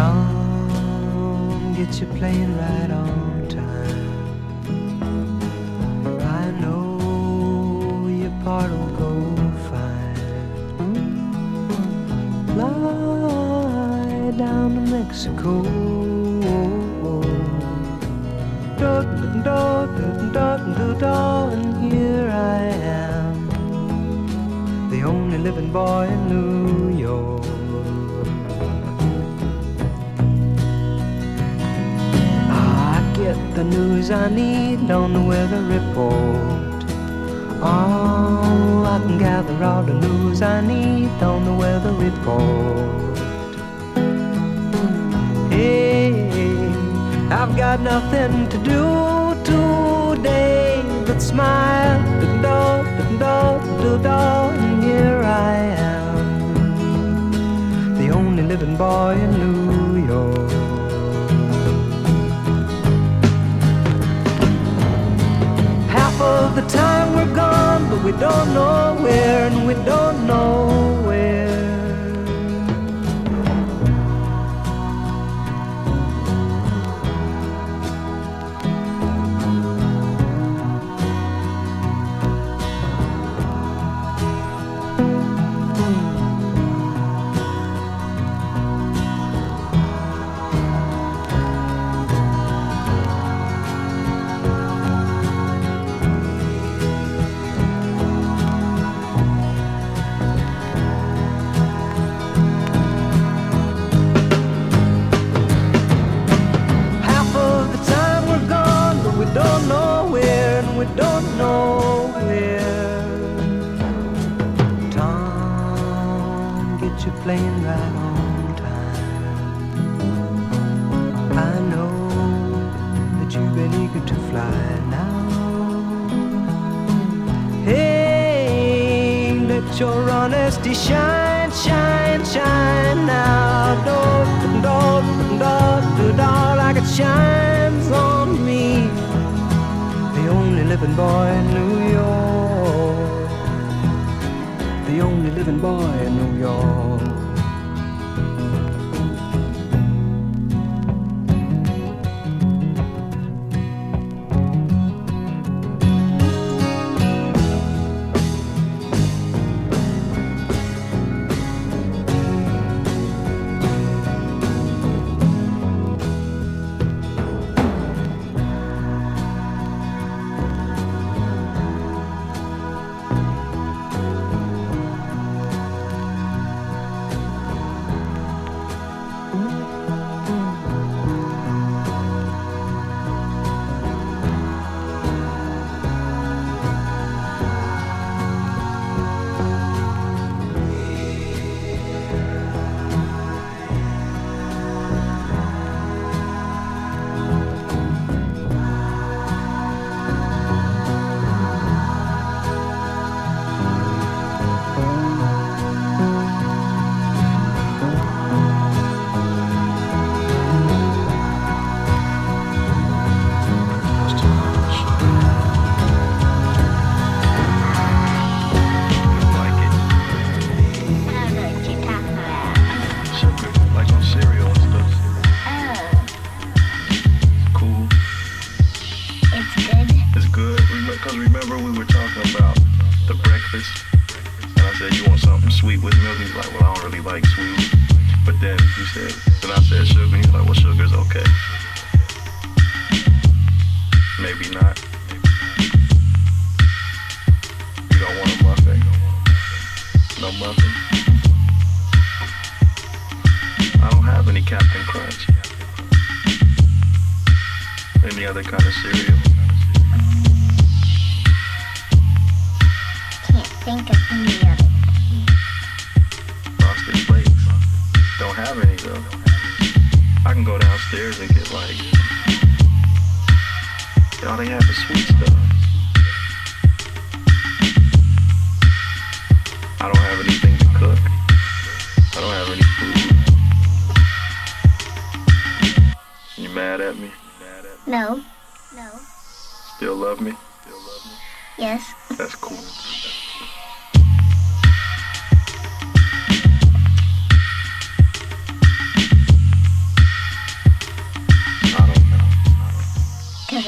Tom gets you playing right on time. I know your part will go fine. Fly down to Mexico. And here I am, the only living boy in New York. I get the news I need on the weather report. Oh, I can gather all the news I need on the weather report. Hey, I've got nothing to do today but smile, and here I am, the only living boy in New York. Half of the time we're gone, but we don't know where, and we don't know where. Don't know where. Tom, get you playing right on time. I know that you've been eager to fly now. Hey, let your honesty shine, shine, shine now. Like it shines on me, the only living boy in New York, the only living boy in New York.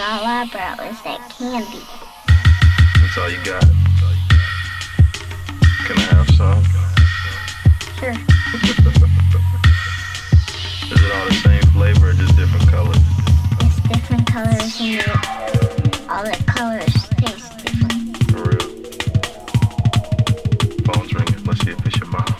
eyebrows, that candy. That's all you got? Can I have some? Sure. Is it all the same flavor or just different colors? It's different colors and all the colors taste different. For real? Phone's ringing. Let's see if it's your mom.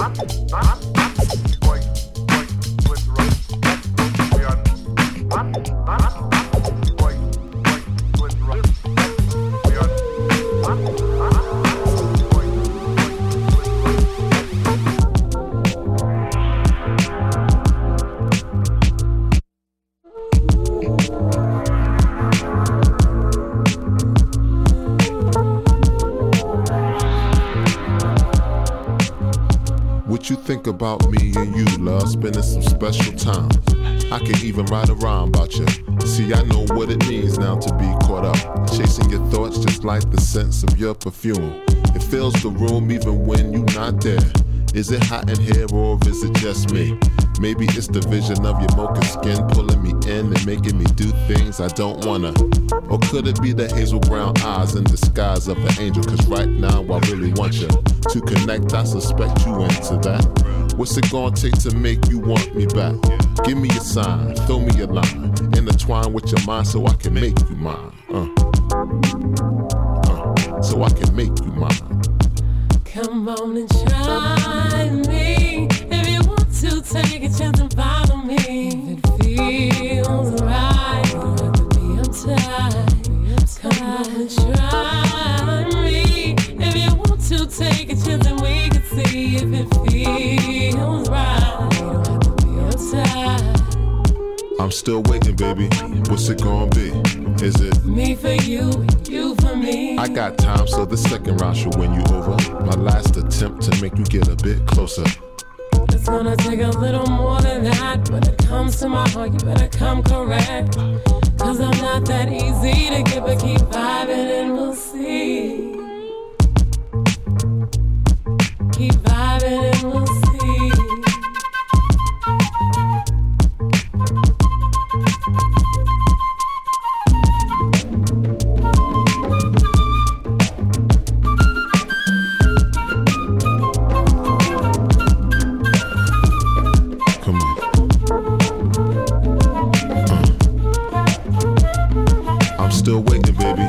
You think about me and you, love, spending some special time. I can even write a rhyme about you. See, I know what it means now to be caught up, chasing your thoughts just like the sense of your perfume. It fills the room even when you're not there. Is it hot in here or is it just me? Maybe it's the vision of your mocha skin pulling me in and making me do things I don't wanna. Or could it be the hazel brown eyes in disguise of an angel? Cause right now I really want you to connect. I suspect you into that. What's it gonna take to make you want me back? Give me a sign, throw me a line, intertwine with your mind so I can make you mine. So I can make you mine. Come on and try me. If you want to, take a chance and follow me. If it feels right, you don't have to be uptight. Come on and try me. If you want to, take a chance and we can see if it feels right. You don't have to be uptight. I'm still waiting, baby. What's it gonna be? Is it me for you, you for me? I got time, so the second round should win you over. My last attempt to make you get a bit closer. It's gonna take a little more than that. When it comes to my heart, you better come correct. Cause I'm not that easy to get, but keep vibing and we'll see. Keep vibing and we'll see. Still waiting, baby.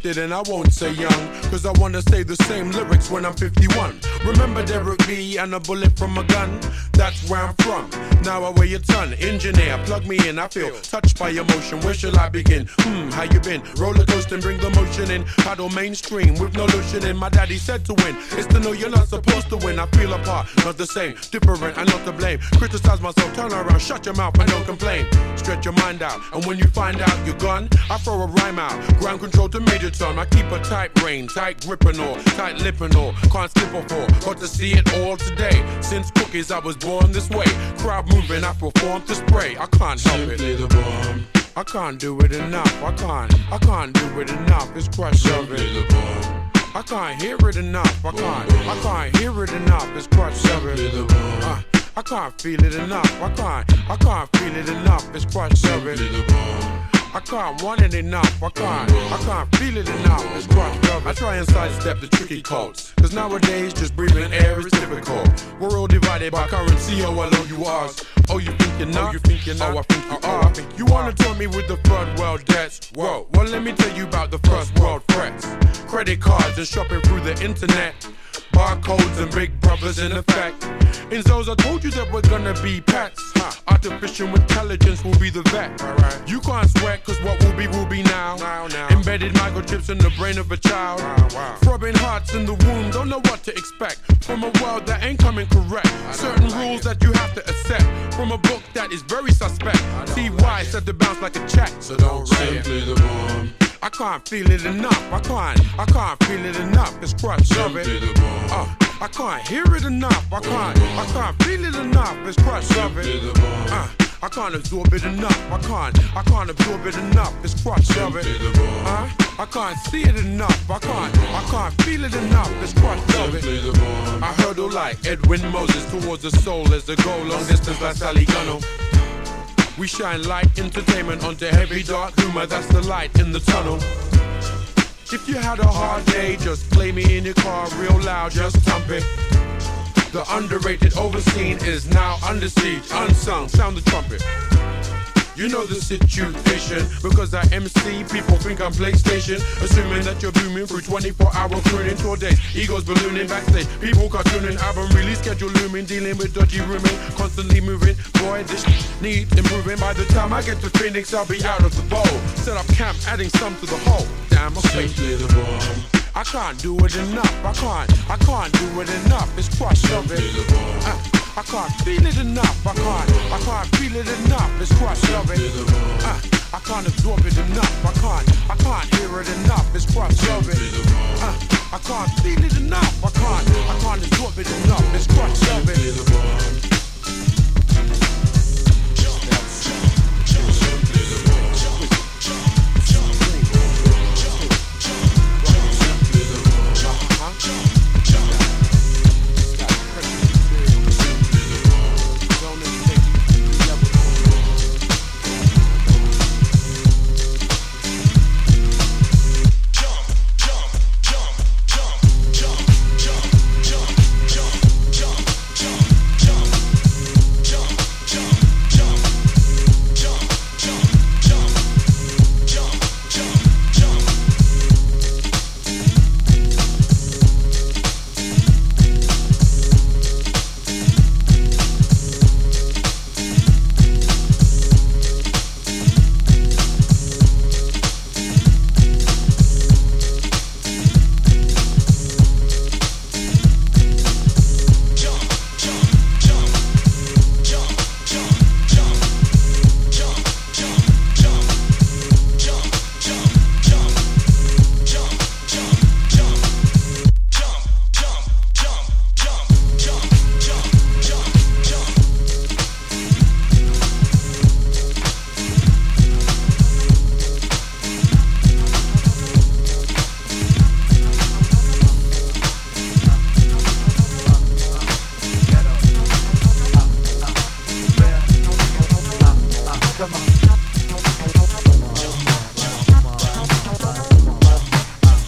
twisted and I won't say young, cause I wanna say the same lyrics when I'm 51. Remember Derek B and a bullet from a gun? That's where I'm from. Now I weigh a ton. Engineer, plug me in. I feel touched by emotion. Where shall I begin? How you been? Roller coasting, bring the motion in. Paddle mainstream with no lotion in. My daddy said to win is to know you're not supposed to win. I feel apart, not the same, different and not to blame. Criticize myself, turn around, shut your mouth and don't complain. Stretch your mind out, and when you find out you're gone, I throw a rhyme out. Ground control to major tom. I keep a tight rein, tight grip and all, tight lip and all. Can't slip or fall. Got to see it all today. Since cookies I was born this way. Crowd moving, I perform to spray. I can't help it. Simply the bomb. I can't do it enough. I can't do it enough. It's crushed of Simply it. the bomb. I can't hear it enough. I can't hear it enough. It's crushed of Simply it. the bomb. I can't feel it enough. I can't feel it enough. It's crushed of it. Simply the bomb. I can't want it enough. I can't feel it enough. It's crushed of it. I try and sidestep the tricky codes, cause nowadays just breathing air is difficult. We're all divided by currency. Oh, I know you ask. Oh, you think you're not? Oh, I think you are. You wanna tell me with the third world debts? Whoa, well let me tell you about the first world threats. Credit cards and shopping through the internet. Barcodes and big brothers in effect. In Zones, I told you that we're gonna be pets. Artificial intelligence will be the vet. You can't sweat, cause what will be now. Embedded microchips in the brain of a child. Throbbing hearts in the womb, don't know what to expect from a world that ain't coming correct. Certain rules that you have to accept from a book that is very suspect. TY said to bounce like a check, so don't write it. Simply the bomb. I can't feel it enough. I can't feel it enough. It's crushed of it. Simply the bomb. I can't hear it enough. I can't feel it enough. It's crushed of it. Simply the bomb. I can't absorb it enough. I can't absorb it enough. It's crushed of it. Simply the bomb. I can't see it enough. I can't feel it enough. It's crushed of it. Simply the bomb. I hurdle like Edwin Moses towards the soul as the goal. Long distance like Sally Gunnell. We shine light entertainment onto heavy dark humor. That's the light in the tunnel. If you had a hard day, just play me in your car real loud, just thump it. The underrated, overseen is now under siege, unsung, sound the trumpet. You know the situation, because I MC, people think I'm PlayStation. Assuming that you're booming through 24-hour crooning tour days. Egos ballooning backstage, people cartooning, album release schedule looming. Dealing with dodgy rooming, constantly moving. Boy, this needs improving. By the time I get to Phoenix, I'll be out of the bowl. Set up camp, adding some to the whole. Damn, I'm Simply the bomb. I can't do it enough. I can't do it enough. It's crushed of it. Simply the bomb. I can't feel it enough. I can't feel it enough. It's crushed of it. I can't absorb it enough. I can't hear it enough. It's crushed of it. I can't feel it enough. I can't absorb it enough. It's crushed of it.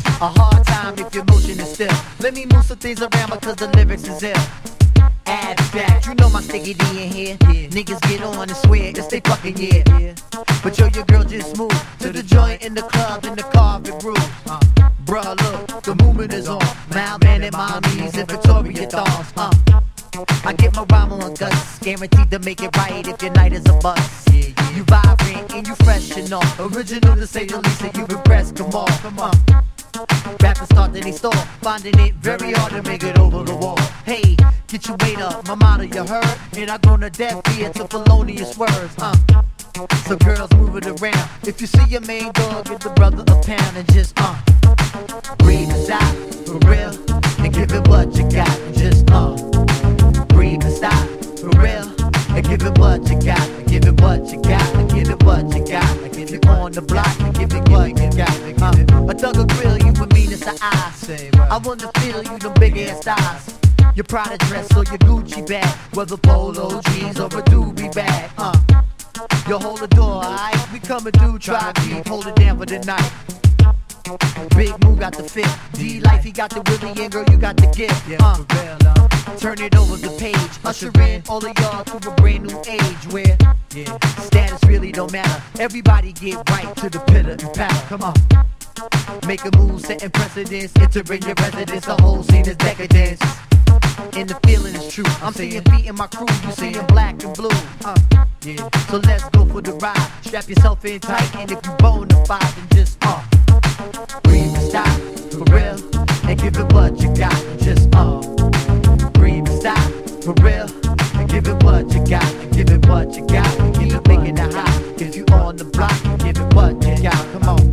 Let me move some things around because the lyrics is ill. Add back. You know my sticky D in here. Niggas get on and swear it's they fucking yeah. But yo, your girl just moved to the joint in the club in the carpet groove. Bruh, look, the movement is on. Malman mommies and Victoria thongs. I get my rhyme on guts, guaranteed to make it right if your night is a bust. You vibrant and you fresh and all, original to say the least, and you impressed. Come on. Rappers start that they stall, finding it very hard to make it over the wall. Hey, get your weight up, my motto you heard, and I grown a deaf ear to felonious words. So girls move it around. If you see your main dog, give the brother a pound and just breathe us out for real and give it what you got. And just breathe us out for real and give it what you got. And give it what you got. And give it what you got. And give it on the block. And give it what you got. A thug will grill you with meanness to eyes. I wanna feel you them big ass thighs. Your Prada dress or your Gucci bag, whether polo jeans or a doobie bag. You hold the door, alright? We coming through, try deep, hold it down for the night. Big Moo got the fit, D-Life, he got the Willie, and girl, you got the gift. Turn it over the page, usher in all of y'all to a brand new age where status really don't matter. Everybody get right to the pitter and patter. Come on. Make a move, setting precedence, entering your residence, the whole scene is decadence. And the feeling is true. I'm seeing beat in my crew, you seeing black and blue. So let's go for the ride. Strap yourself in tight, and if you bona fide, then just breathe and stop for real, and give it what you got. And just breathe and stop for real, and give it what you got. And give it what you got. And give it making it hot. If you on the block, give it what you got. Come on,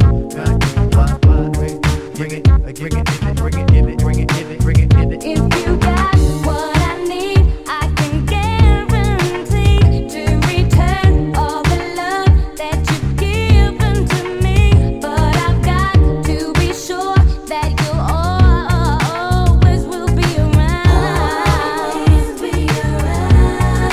bring it, bring it, bring it, bring it, bring it, bring it, bring it, bring it. If you got what I need, I can guarantee to return all the love that you've given to me. But I've got to be sure that you always will be around. Always be around.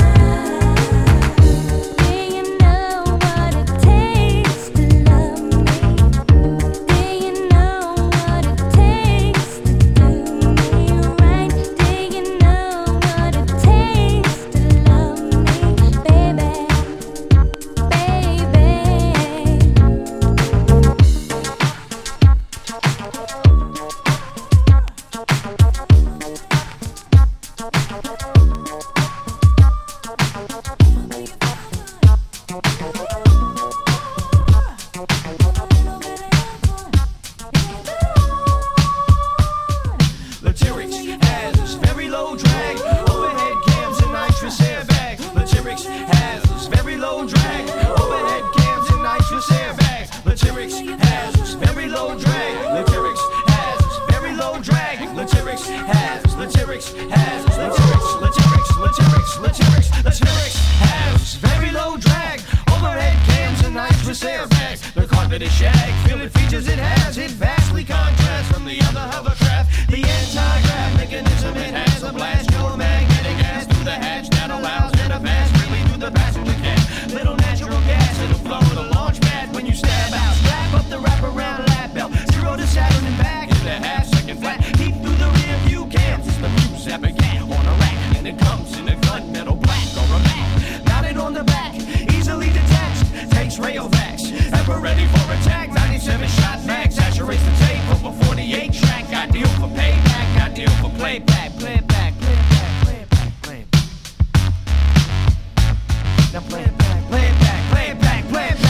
Do you know what it takes to love me? Do you know what it takes to do me right? Do you know what it takes to love me, baby, baby? Latyrix has this very low drag, overhead cams and nitrous airbag. Latyrix has this very low drag, overhead cams and nitrous airbag. Latyrix has this very low drag. Latyrix has this very low drag. Latyrix has, Latyrix has, Latyrix has this very low drag, overhead cams and nitrous airbags. The carpet is shag, feeling features it has, it vastly contrasts from the other hovercraft. The anti-grav mechanism it has a blast, your magnetic gas through the hatch that allows it to pass freely through the passenger can. Little natural gas, it'll flow with a launch pad when you stab out. Strap up the wraparound lap belt, 0 to Saturn and back in the half-second flat. Deep through the rear view cams, it's the fuse that began on a rack, and it comes in a gunmetal black or a matte. Mounted on the back, easily detached, takes Rayovacs, ever ready for attack. 97 shot mag, saturates the tape of a 48 track. Ideal for payback, ideal for playback, playback, playback, playback, playback. Now playback, playback, playback, playback.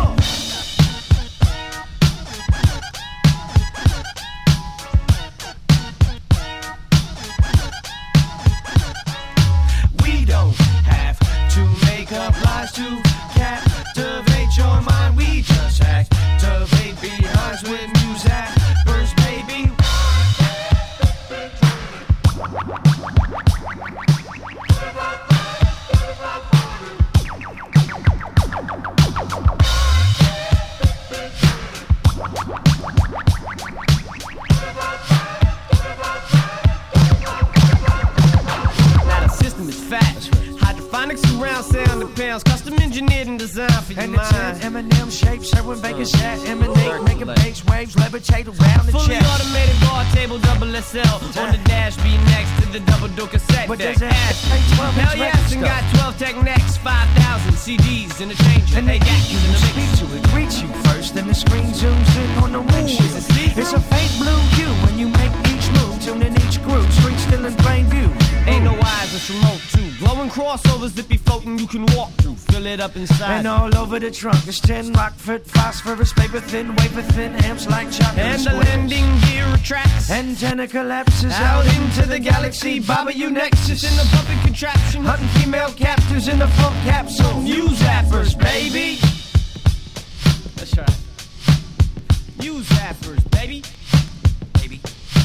We don't have to make up lies to captivate your mind. We just activate behinds with news zappers, baby. Now the system is fast. Hydrophonics round sound of pounds, custom engineered and designed for your And mind. it's in M&M shape, serving bacon shat, emanate, making bass waves, levitate around the Fully chest. automated bar table, double SL. On the dash, be next to the double door cassette But deck. there's a 12 Hell yes, and got 12 Tech Necks, 5,000 CDs in the changer. And they got get you you in to the speak mix. to it, greet you first, then the screen zooms in on the windshield. is it see-through? It's a faint blue hue when you make each move, tune in each groove, screen still in plain view. Ain't no eyes, it's remote too. Glowing crossovers that be floating, you can walk through. Fill it up inside. And all over the trunk is 10 Rockford phosphorus, paper thin, wafer thin, amps like chocolate And the squares. landing gear retracts. Antenna collapses Out into the galaxy, Baba you Nexus in the puppet contraption. hunting female captives in the funk capsule. You zappers, baby. That's right. You zappers, baby. Baby.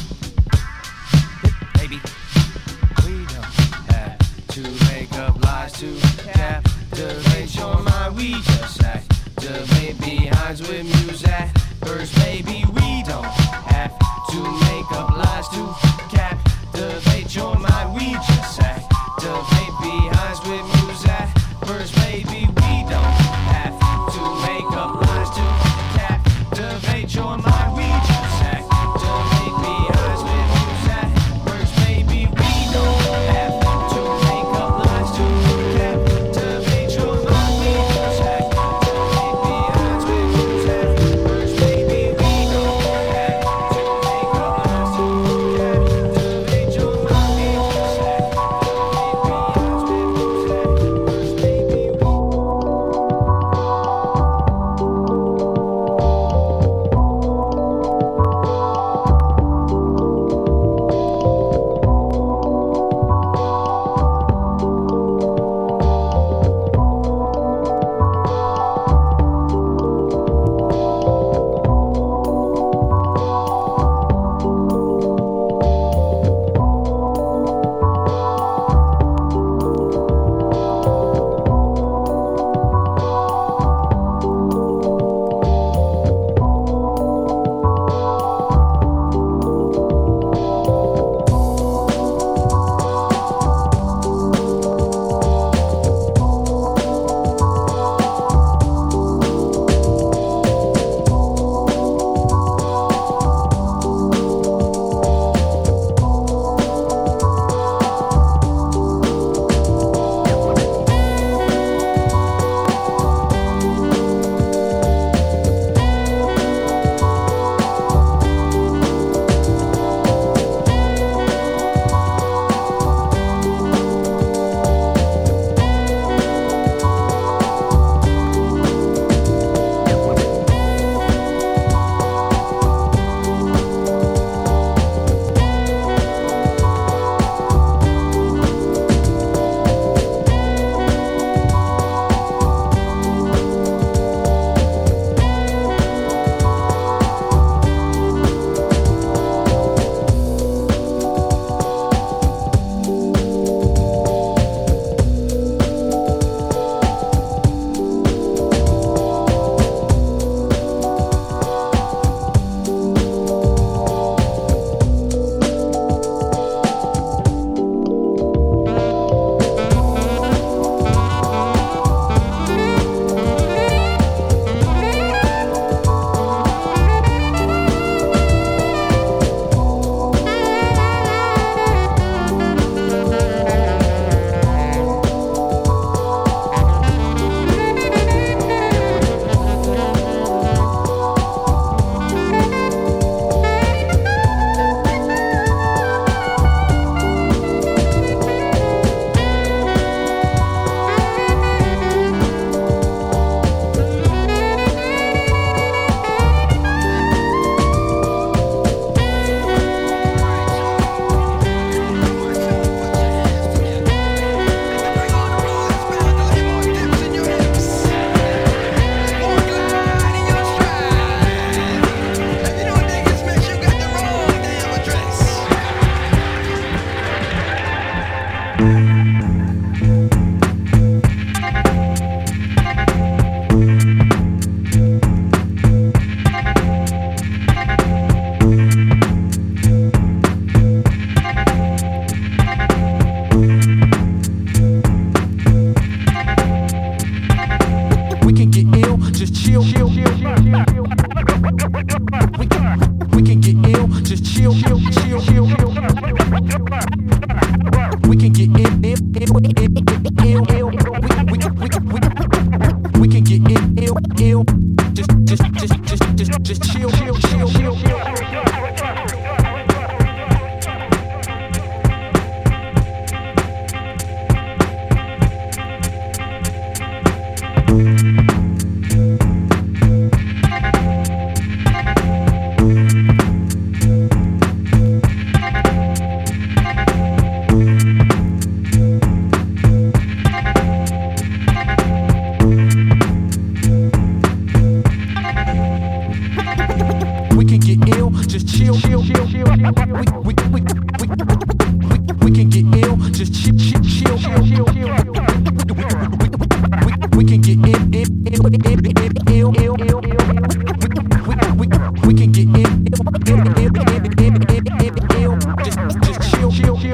Baby. We don't have to make up lies to captivate your mind. We just activate behinds with music. First, baby, we don't have to make up lies to captivate your mind. We just activate behinds with music. First, baby, we don't have to make up lies to captivate your mind. We just activate behinds with music. First, baby, we don't have to make up lies to captivate your mind. We just activate behinds with music. ill. We can get ill. Just chill. We can get ill, just chill. We can get ill, just chill. We can get ill. We can get ill, just chill.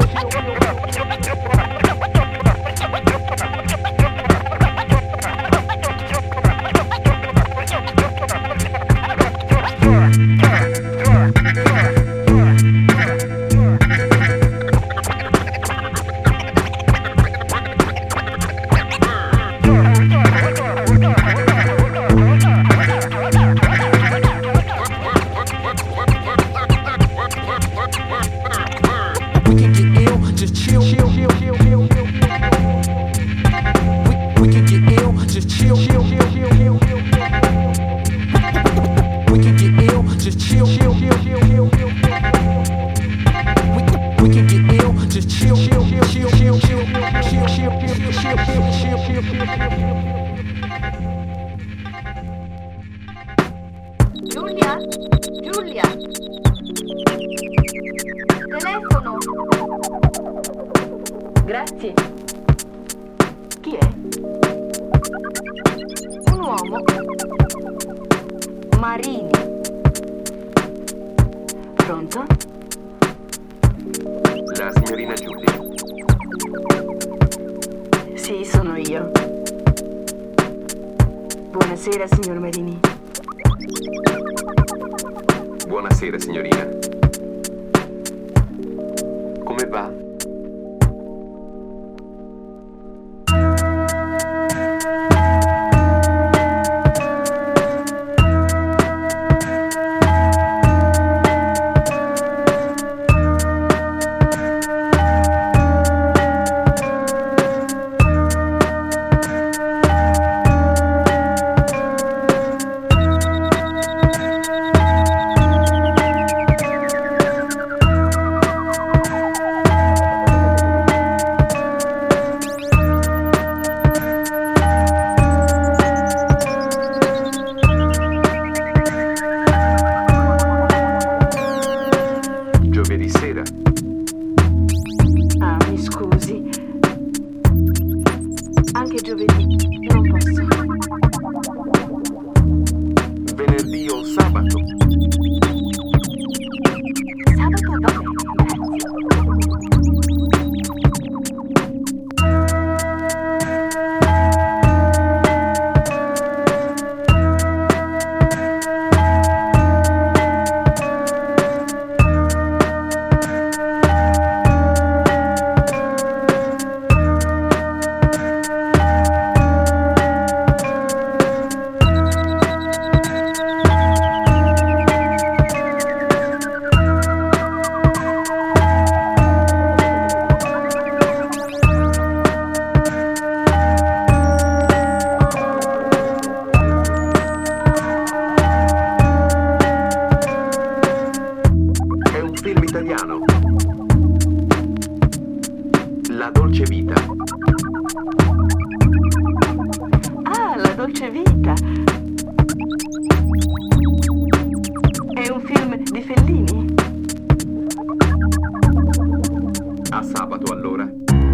Giulia. Telefono. Grazie. Chi è? Un uomo. Marini. Pronto? La signorina Giulia. Sì, sono io. Buonasera, signor Marini. Buonasera, signorina. Come va? Giovedì sera. Ah, mi scusi. Anche giovedì non posso. Venerdì o sabato. Sabato va bene, È un film italiano. La dolce vita. Ah, La dolce vita. È un film di Fellini? A sabato allora.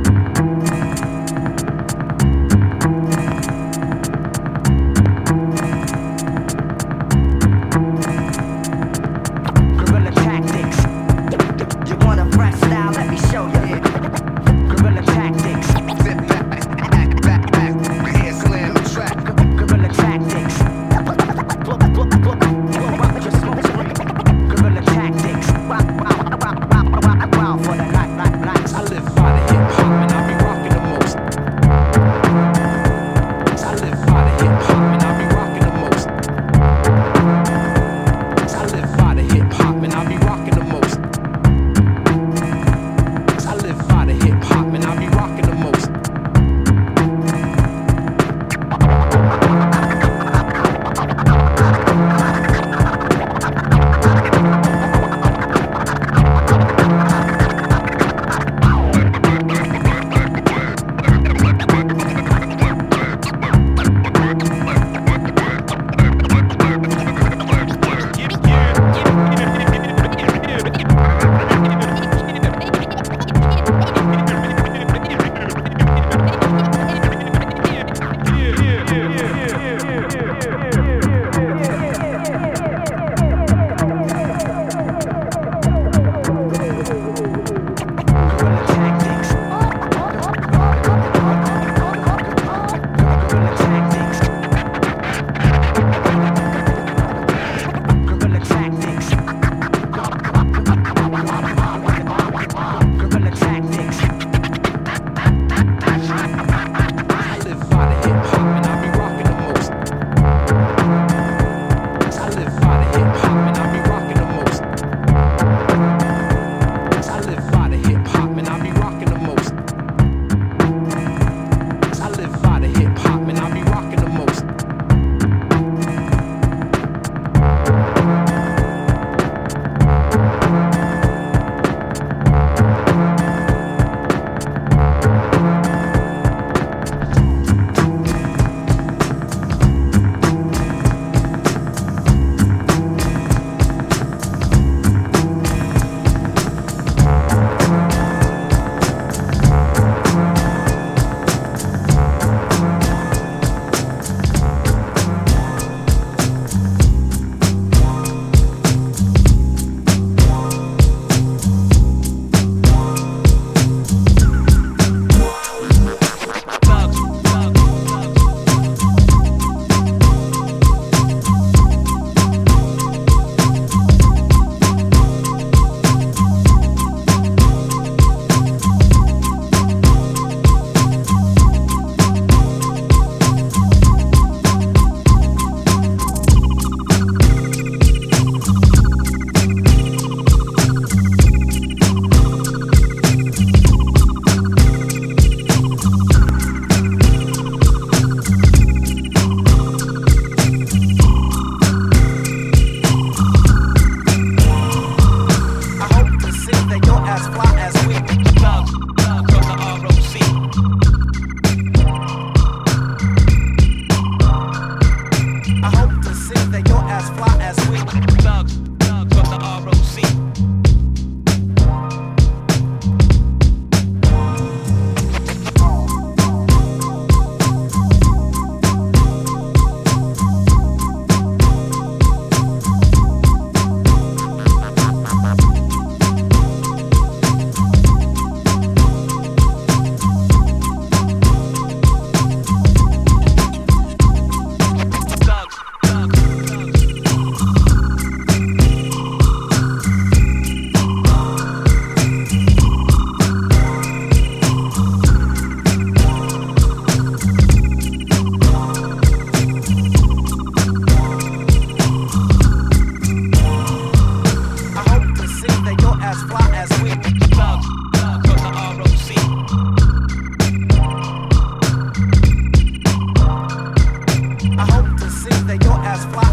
Guerrilla tactics. You want a fresh style? Let me show you. Guerrilla tactics. Guerrilla tactics. Guerrilla tactics.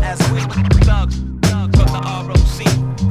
last week. Thug from the ROC.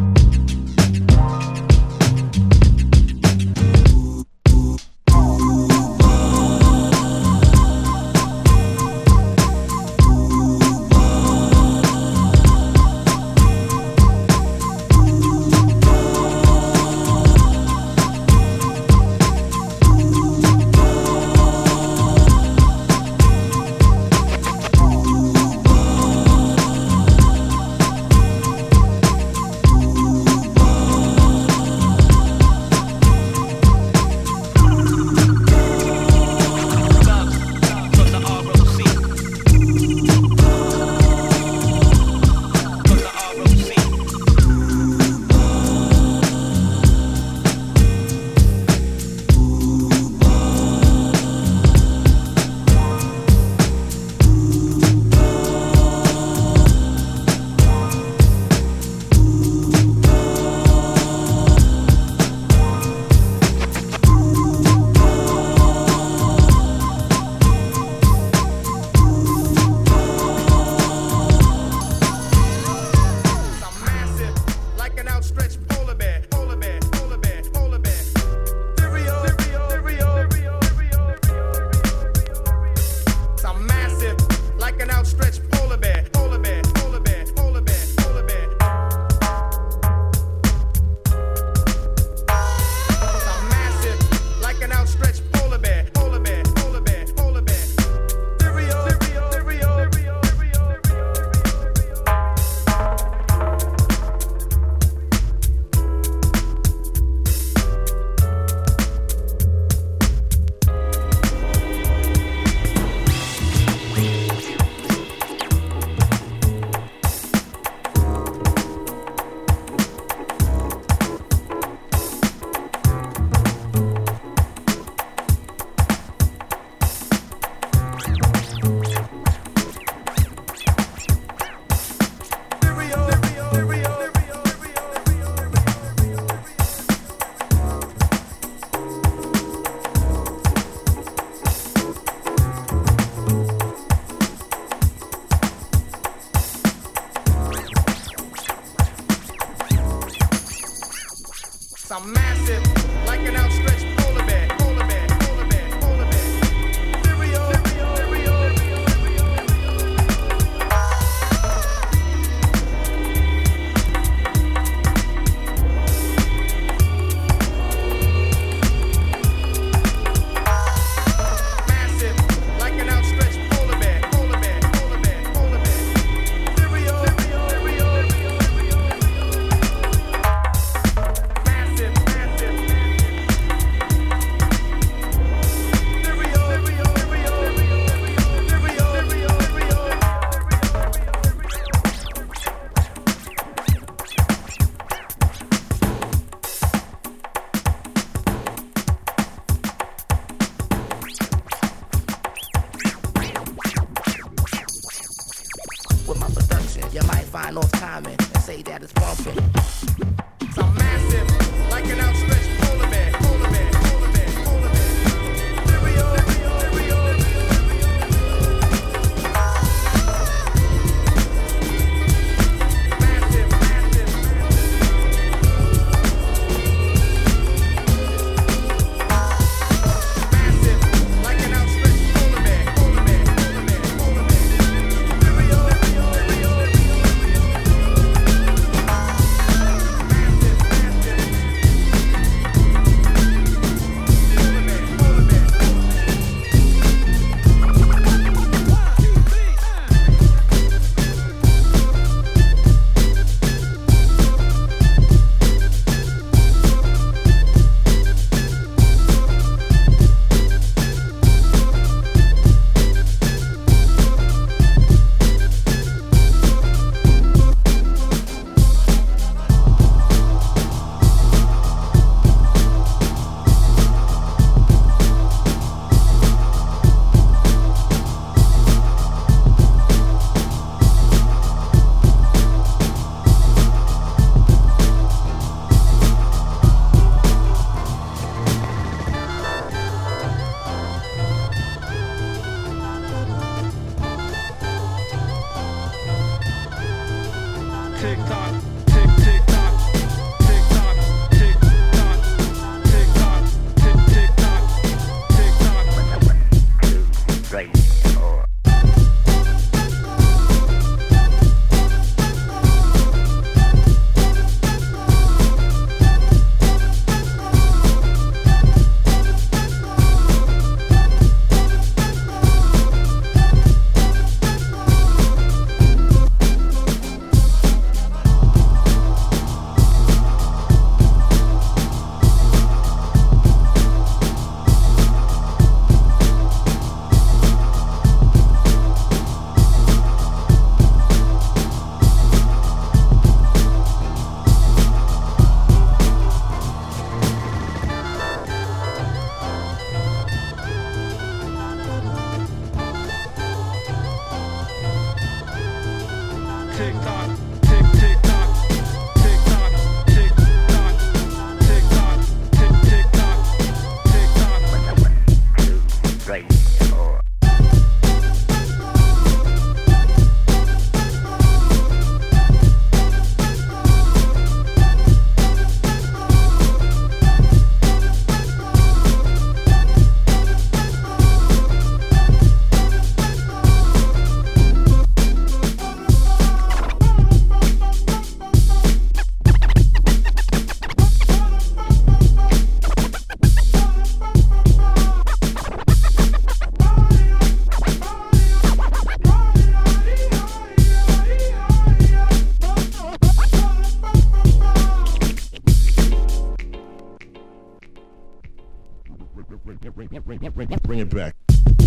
I'm massive, like an outstretched polar bear. Polar bear, polar bear, polar bear. Stereo, stereo, stereo, massive, like an outstretched polar bear. Polar bear, polar bear, polar bear. Stereo, stereo, stereo. With my production, you might find off timing and say that it's bumping. So massive, like an outstretched polar bear. Polar bear, polar bear, polar bear. Stereo, stereo, stereo. Massive, massive. Massive, like an outstretched polar bear. Polar bear, polar bear, polar bear. Stereo, stereo, stereo. Massive, massive. Bring it back.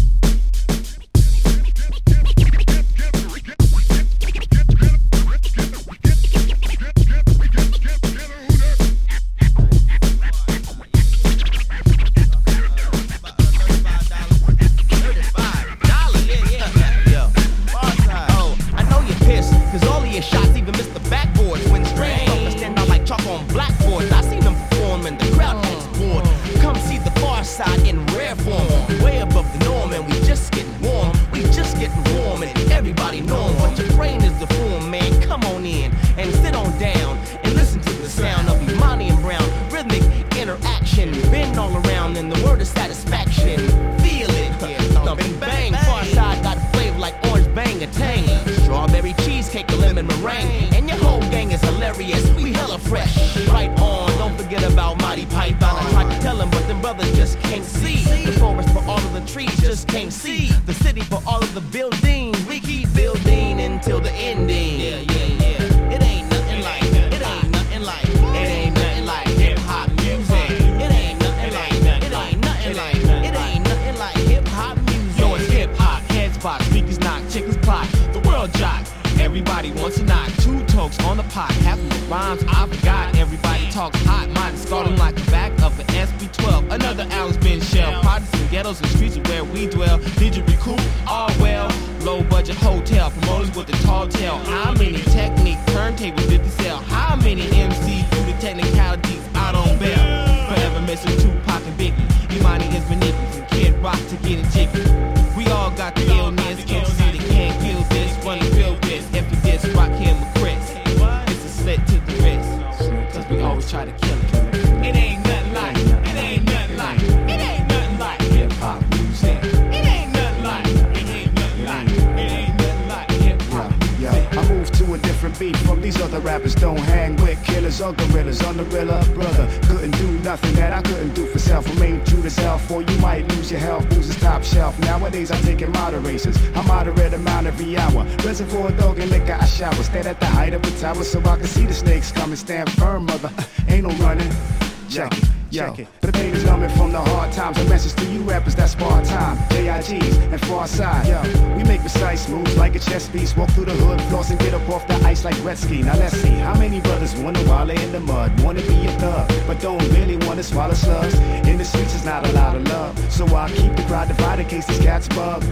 So I can see the snakes coming, stand firm, mother. Ain't no running. Check it, check it. The pain is numbing from the hard times. A message to you rappers, that's bar time. JIGs and Far Side. Yo, we make precise moves like a chess piece. Walk through the hood, floss and get up off the ice like Gretzky. Now let's see how many brothers wanna wallow in the mud, wanna be a thug, but don't really wanna swallow slugs. In the streets is not a lot of love, so I keep the crowd divided in case these cats bug.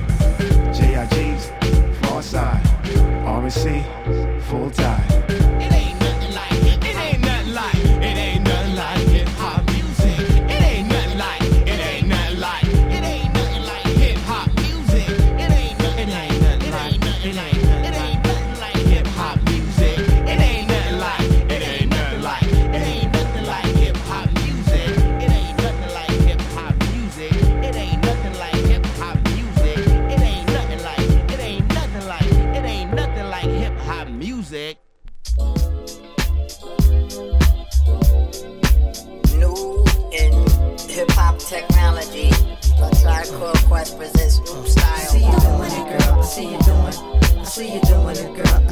JIGs, Far Side, RNC, full tide. It ain't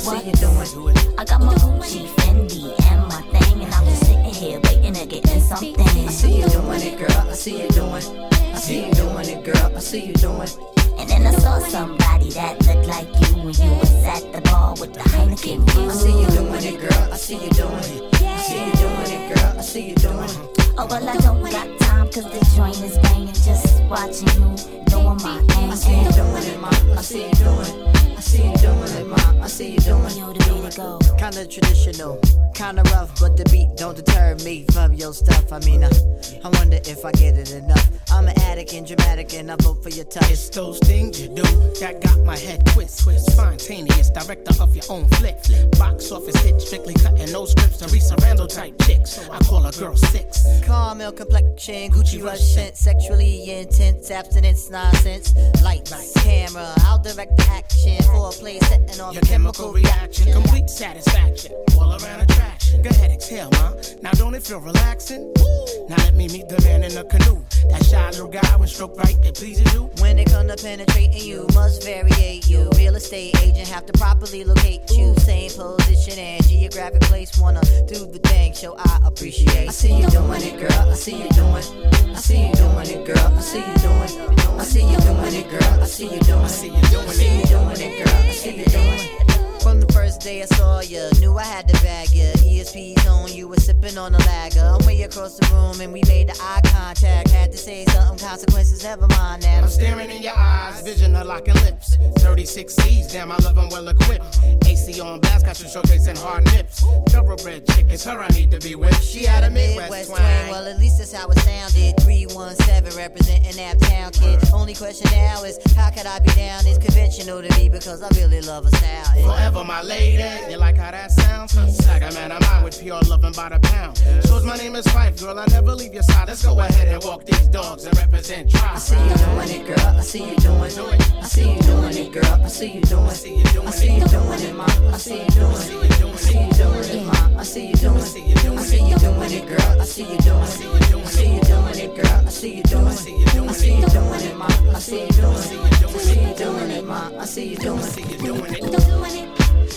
see you doing. I got my Gucci, Fendi, and my thing, and I'm just sitting here waiting to get in something. I see you doing it, girl. I see you doing. I see you doing it, girl. I see you doing. And then I saw somebody that looked like you when you was at the bar with the Heineken brew. I see you doing it, girl. I see you doing it. I see you doing it, girl. I see you doing it. Oh, well, I don't got time, cause the joint is banging. Just watching you, doing my thing. I see you doing it, ma. I see you doing. I see you doing it, ma. I see you doing. Yo, the way to go. Kinda traditional, kinda rough, but the beat don't deter me from your stuff. I mean, I wonder if I get it enough. I'm an addict and dramatic, and I vote for your touch. It's those things you do that got my head twist. Spontaneous, director of your own flick. Box office hit, strictly cutting no scripts. Teresa Randall type chicks. I call a girl 6. Caramel complexion, Gucci rush scent, sexually intense, abstinence, nonsense. Lights, camera, I'll direct the action. For a play setting off your chemical reaction. Complete satisfaction, all around attraction. Go ahead, exhale, ma. Now don't it feel relaxing? Now let me meet the man in the canoe. That shy little guy when stroke right, it pleases you. When it comes to penetrating you, must variate you. Real estate agent have to properly locate you. Same position and geographic place. Wanna do the thing, show I appreciate. I see you doing it, girl. I see you doing. I see you doing it, girl. I see you doing. I see you doing it, girl. I see you doing. I see you doing it. I see you doing it, girl. I see you doing. From the first day I saw ya, knew I had to bag ya. ESP's on, you were sipping on a lager. I'm way across the room and we made the eye contact. Had to say something, consequences, never mind that. I'm staring in your eyes, vision of locking lips. 36 C's, damn, I love them well equipped. AC on blast, got you showcasing hard nips. Thoroughbred chick, it's her I need to be with. She had a Midwest twang. Well, at least that's how it sounded. 317 representing Naptown Kid. Only question now is, how could I be down? It's conventional to me because I really love her style. Forever my lady, you like how that sounds? Saga man of mine with pure loving by the pound. Shows my name is Fife, girl, I never leave your side. Let's go ahead and walk these dogs and represent tribe. I see you doing it, girl. I see you doing. I see you doing it, girl. I see you doing. I see you doing it, ma. I see you doing. I see you doing it, ma. I see you doing. I see you doing it, girl. I see you doing. I see you doing it, girl. I see you doing. I see you doing it, ma. I see you doing. I see you doing it, ma. I see you doing. I see you doing it.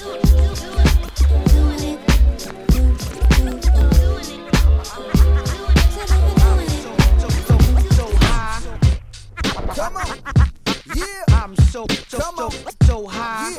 Come on, yeah, I'm so high.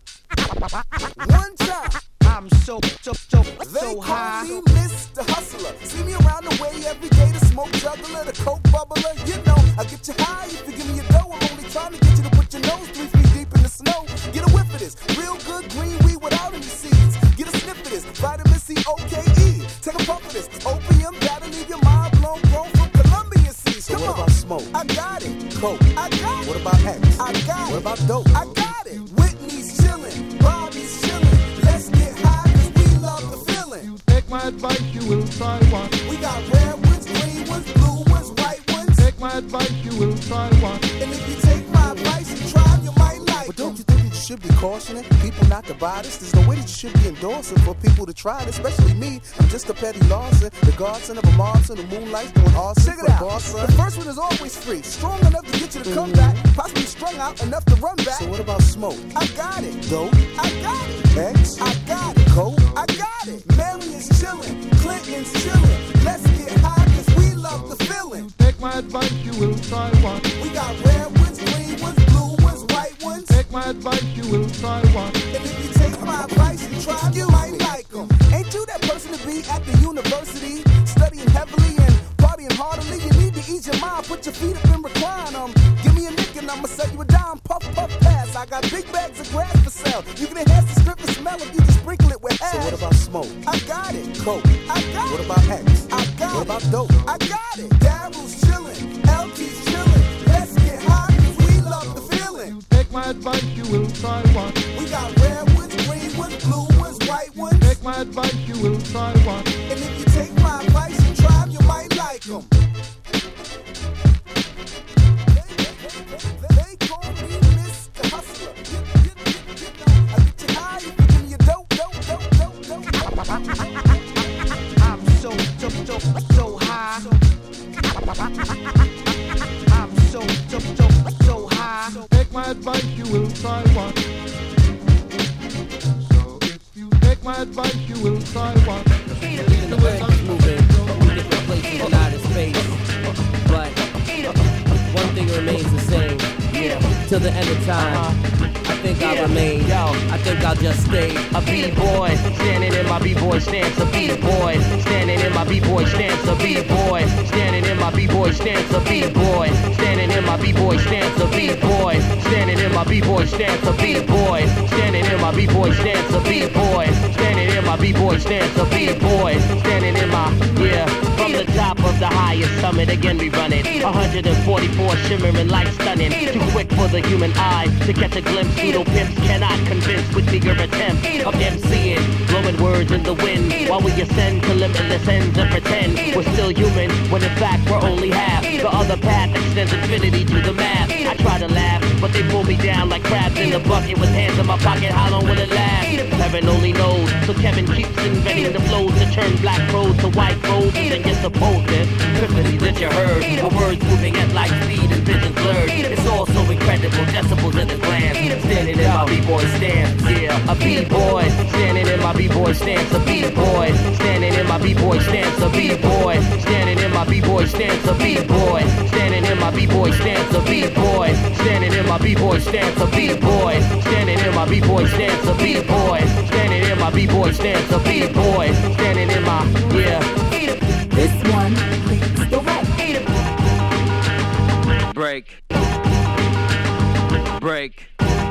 Yeah. One time, I'm so high. They call me Mr. Hustler. See me around the way every day. The smoke juggler, the coke bubbler. You know, I get you high if you give me your dough. I'm only trying to get you to put your nose 3 feet deep in the snow. Get a whiff of this, real good green weed without any seeds. Get a sniff of this, vitamin C, OKE. Take a puff of this, opium that'll leave your mind blown, grown from Colombian seeds. So Come what on, about smoke? I got it. Coke? I got it. What about X? I got it. What about dope? I got it. Whitney's chillin', Bobby's chillin'. Let's get high 'cause we love the feeling. Take my advice, you will try one. We got red ones, green ones, blue ones, white ones. Take my advice, you will try one. And if you take my advice and try 'em, you might like But don't you think that you should be cautioning people not to buy this? There's no way that you should be endorsing for people to try this, especially me. I'm just a petty Larson, the godson of a Marson, the moonlight's doing awesome. Check it out. The first one is always free. Strong enough to get you to come back. Possibly strung out enough to run back. So what about smoke? I got it. Dope? I got it. X? I got it. Coke? I got it. Marion's chillin'. Clinton's chillin'. Let's get high 'cause we love the feeling. Take my advice, you will try one. We got red ones, green ones, blue ones, white ones. Take my advice, you will try one. And if you take my advice and try 'em, you might like 'em. Ain't you that person to be at the university, studying heavily and partying heartily? You need to ease your mind, put your feet up and recline 'em. Give me a nick and I'ma sell you a dime, puff, puff, pass. I got big bags of grass for sale. You can enhance the strip and smell if you just sprinkle it with ash. So what about smoke? I got it. Coke? I got What it. about X? I got What it. about dope? I got it. Daryl's chillin', LT's chillin'. Let's get high 'cause we love the feeling. Take my advice, you will try one. We got red ones, green ones, blue ones, white ones. Take my advice, you will try one. And if you take my advice and try 'em, you might like 'em. They call me Mr. Hustler. I get you high if you give me your dope. I'm so high. I'm so high. Take my advice, you will try one. My advice, you will try one. Even the earth is moving in different places in outer space. But one thing remains the same. Yeah, till the end of time. I think I'll remain. I think I'll just stay a B-boy, standing in my B-boy stance. A B-boy, standing in my B-boy stance. A B-boy, standing in my B-boy stance. A B-boy, standing in my B-boy stance. A B-boy, standing in my B-boy stance. A B-boy, standing in my B-boy stance. A B-boy, standing in my B-boy stance. A B-boy, standing in my, yeah. From the top of the highest summit, again we run it. 144 shimmering lights stunning. Too quick for the human eye to catch a glimpse. Pseudo pimps cannot convince with meager attempts of MCing, blowing words in the wind while we ascend to limitless ends and pretend we're still human when in fact we're only half. The other path extends infinity to the math. I try to laugh, but they pull me down like crabs in a bucket with hands in my pocket. How long will it last? Heaven only knows. So Kevin keeps inventing the flows to turn black crows to white roses, and you're supposed to epiphany that you heard. My words moving at light speed and vision blurred. It's all so incredible, decibels in the glance. Standing in my B-boy stance, yeah, a B-boy. Standing in my B-boy stance, a B-boy. Standing in my B-boy stance, a B-boy. Standing in my B-boy stance, a B-boy. Standing in my B-boy stance, a B-boy. Standing in my B-boy stance, a B-boy. Standing in my B-boy stance, a B-boy. Standing in my B-boy stance, a B-boy. Standing in my, yeah. This one leads the way. Break. Break.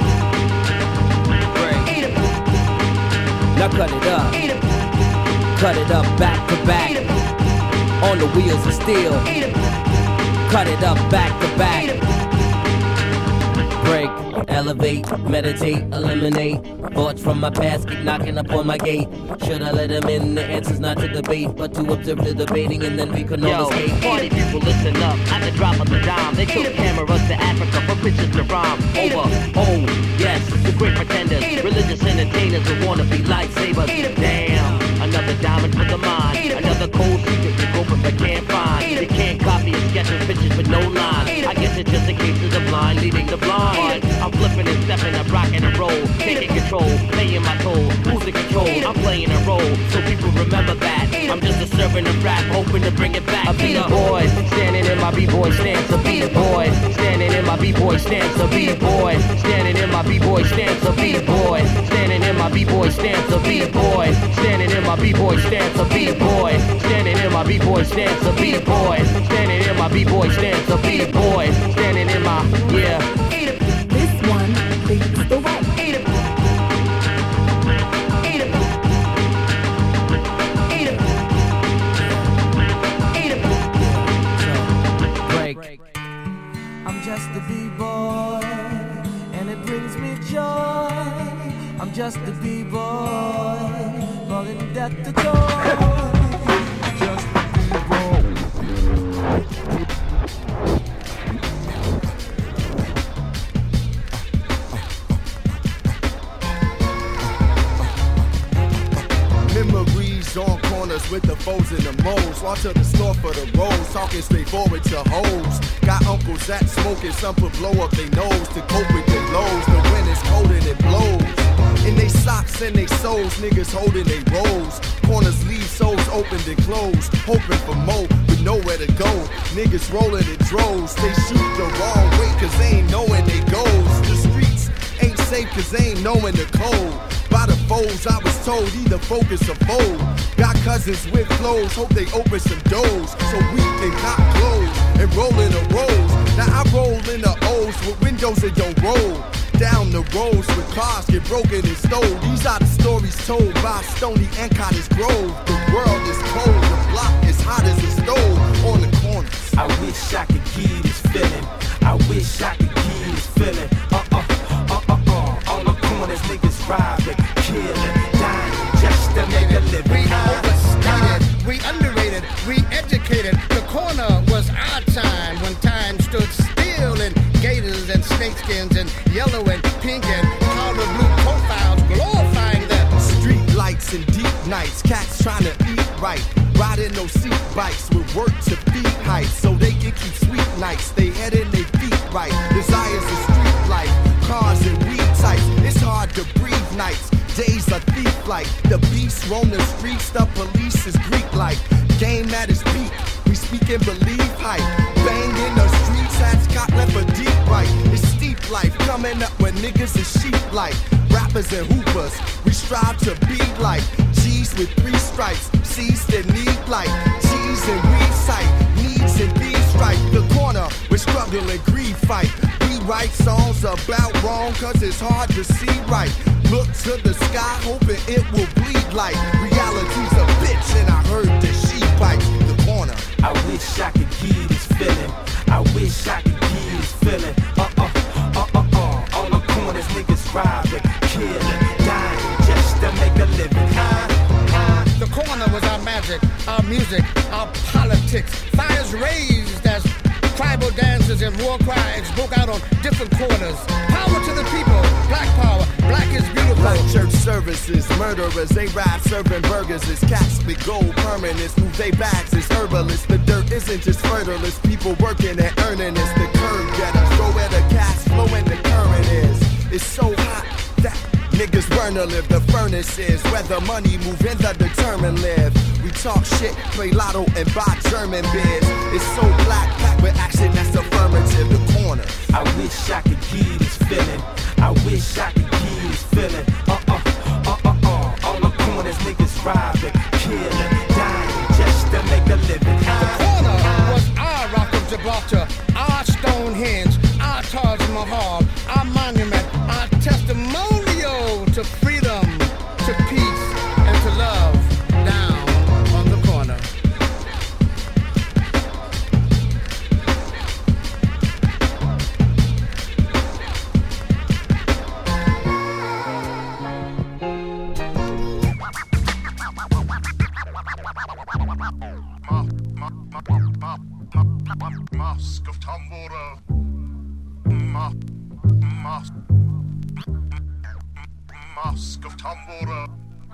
Now cut it up. Cut it up back to back. On the wheels of steel. Cut it up back to back. Break, elevate, meditate, eliminate. Thoughts from my past keep knocking upon my gate. Should I let them in? The answer's not to debate, but to observe the debating, and then we can all escape. Party people, listen up. At the drop of the dime, they took cameras to Africa for pictures to rhyme. Over, oh, yes, the great pretenders, religious entertainers who wanna be lightsabers. Damn, another diamond for the mind, another cold secret you open but can't find. You can't copy and sketch pictures with no line. I guess it's just a case of the blind leading the blind. I'm flipping and stepping, I'm rocking and roll, taking control, playing my toll. Who's in control? I'm playing a role, so people remember that. I'm just a servant of rap, hoping to bring it back. A B-boy, standing in my B-boy stance. A B-boy, standing in my B-boy stance. A B-boy, standing in my B-boy stance. A B-boy, standing in my B-boy stance. A B-boy, standing in my B-boy stance. A B-boy, standing in my B-boy stance. A B-boy, standing in my B-boy stance. A B-boy, standing in my, yeah. This one leads the way. I'm just a B-boy, and it brings me joy. I'm just a B-boy, falling death to joy. Just a B-boy. Memories on corners with the foes and the moles. Walk to the store for the rolls, talking straight forward to hoes. Got uncles that smoking, some put blow up their nose to cope with their lows. The wind is cold and it blows. In they socks and they soles, niggas holding they rolls. Corners leave souls opened and closed, hoping for more, but nowhere to go. Niggas rolling in droves, they shoot the wrong way cause they ain't knowing they goes. The streets ain't safe cause they ain't knowing the code. By the foes, I was told either focus or fold. Got cousins with flows, hope they open some doors. So we can cop clothes and roll in the rolls. Now I roll in the O's with windows that don't roll. Down the roads with cars get broken and stole. These are the stories told by Stony and Cottage Grove. The world is cold, the block is hot as a stove on the corners. I wish I could give this feeling. I wish I could give this feeling. All the corners, niggas robbing, killing, dying, just to make a living. We overstated, we underrated, we educated. The corner was our time when time stood still in gators and snakeskins and yellow and pink and powder blue profiles glorifying the street lights and deep nights. Cats trying to eat right, riding those seat bikes with work to feed heights so they can keep sweet nights. They head in their feet right. Desires of street life, cars and weed types. It's hard to breathe nights. Days are thief like the beast roam the streets, the police is Greek-like. Game at its peak, we speak and believe hype. Bang in the streets, hats got left a deep right. It's steep life, coming up when niggas is sheep like. Rappers and hoopers, we strive to be like. G's with 3 stripes, C's that need like. G's and weed sight, needs and these right. The corner, we struggle and greed fight. We write songs about wrong, cause it's hard to see right. Look to the sky, hoping it will bleed like. Reality's a bitch, and I heard that she bites the corner. I wish I could give this feeling. I wish I could give this feeling. All the corners, niggas robbing, killing, dying just to make a living. The corner was our magic, our music, our politics. Fires raised as tribal dances and war cries broke out on different corners. Power to the people, black power, black is beautiful. Black church services, murderers, they rap serving burgers. It's cats with gold permanents, move they bags, it's herbalists. The dirt isn't just fertile, it's people working and earning. It's the curve getters, go where the cash flow and the current is. It's so hot that niggas burn to live. The furnace is where the money move and the determined live. We talk shit, play lotto and buy German beers. It's so black, packed with action that's affirmative. The corner. I wish I could give this feeling. I wish I could give this feeling. All the corners, niggas robbing, killing, dying just to make a living. The corner was our Rock of Gibraltar, our Stonehenge, our Taj Mahal, our monument, our testimonial to freedom, to peace, and to love. Down on the corner. Mask of Tambora. Mask of Tambora.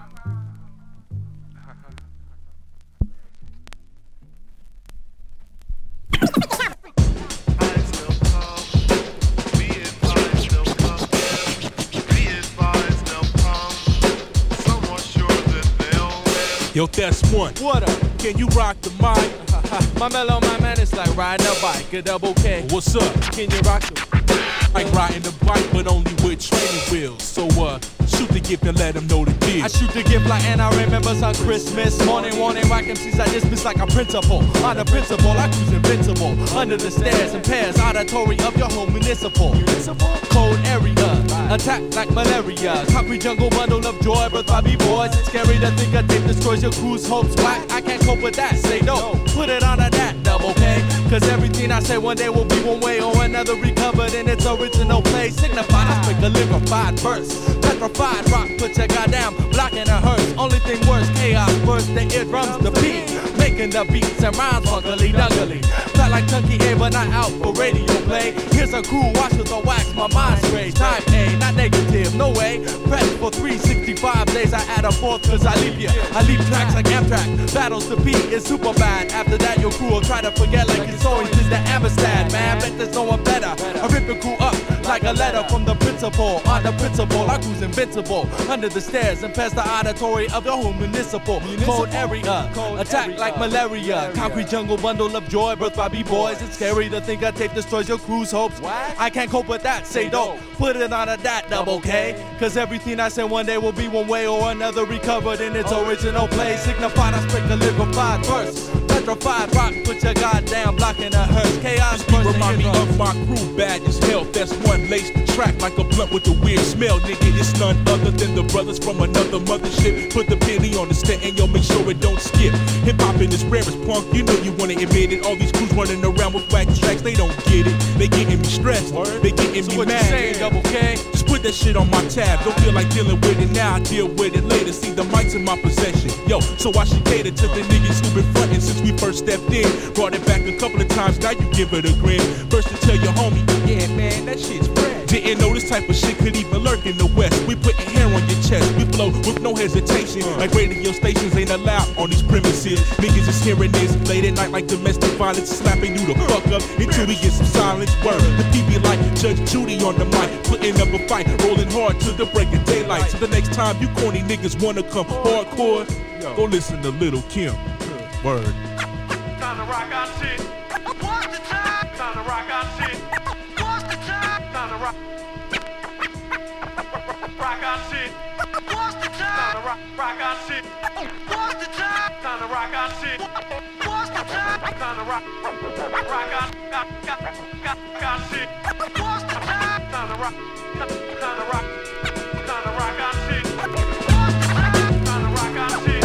Yo, that's one. What up? Can you rock the mic? My mellow, my man, is like riding a bike, a double K. What's up? Can you rock the like riding the bike, but only with training wheels? So, shoot the gift and let them know the deal. I shoot the gift like Anna remembers on Christmas morning. Warning, rock MCs, I dismiss like a principal. On the principle, I cruise invincible. Under the stairs and pairs, auditory of your home municipal. Cold area, attack like malaria. Concrete jungle bundle of joy, birth by B-boys. It's scary to think a tape destroys your crew's hopes. Whack, I can't cope with that. Say no, put it on a that double K. Cause everything I say one day will be one way or another recovered in its original place. Signified, I speak a liquefied verse. Petrified rock, put your goddamn block in a hearse. Only thing worse, chaos burst the eardrums, the beat. Making the beats and rhymes funkily duggily. Felt like Chunky A, but not out for radio play. Here's a cool wash with the wax, my mind straight. Type A, not negative, no way. Press for 365 days, I add a fourth cause I leave ya. I leave tracks like Amtrak. Battles the beat is super bad. After that, your crew will try to forget like it's always just the Amistad. Man, bet there's no one better. I rip your crew up like a letter from the principal. On the principal, I cruise invincible. Under the stairs and past the auditory of your home municipal. Cold area, attack like malaria. Concrete jungle bundle of joy, birth by B-boys. It's scary to think a tape destroys your crew's hopes. I can't cope with that, say don't. Put it on a that double K. Cause everything I say one day will be one way or another recovered in its original place. Signified, I speak a liquefied verse. Petrified rock, put your goddamn block in a hearse. Chaos burst. Remind me of my crew, bad as hell. That's one lace the track like a blunt with a weird smell. Nigga, it's none other than the brothers from another mothership. Put the penny on the stand and yo, make sure it don't skip. Hip hop in its rarest punk, you know you wanna admit it. All these crews running around with whack tracks, they don't get it. They getting me stressed, they getting me mad. Say, double K? Just put that shit on my tab. Don't feel like dealing with it now, I deal with it later. See the mic's in my possession. Yo, so I should cater to the niggas who been frontin' since we first stepped in. Brought it back a couple of times, now you give it a grin. First to tell your homie, yeah man, that shit's fresh. Didn't know this type of shit could even lurk in the West. We putting hair hair on your chest. We flow with no hesitation. Like radio stations ain't allowed on these premises. Niggas is hearing this late at night like domestic violence, slapping you the fuck up until we get some silence. Word, the people like Judge Judy on the mic, putting up a fight, rolling hard till the break of daylight. So the next time you corny niggas wanna come hardcore, go listen to Little Kim. Word. Time to rock our shit. What's the time? Time to rock our shit. What's the time? Time to rock. Rock our shit. What's the time? Time to rock our shit. What's the time? Time to rock our shit. What's the time? Time to rock our shit. What's the time? Time to rock. Time to rock. Time to rock our shit. What's the time? Time to rock our shit.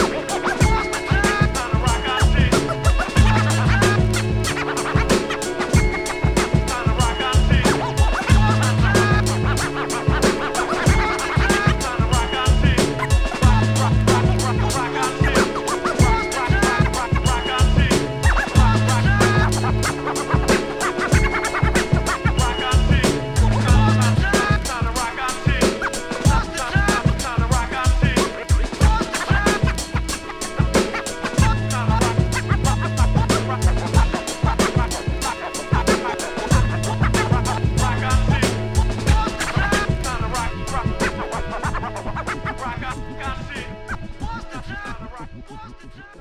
What's the time?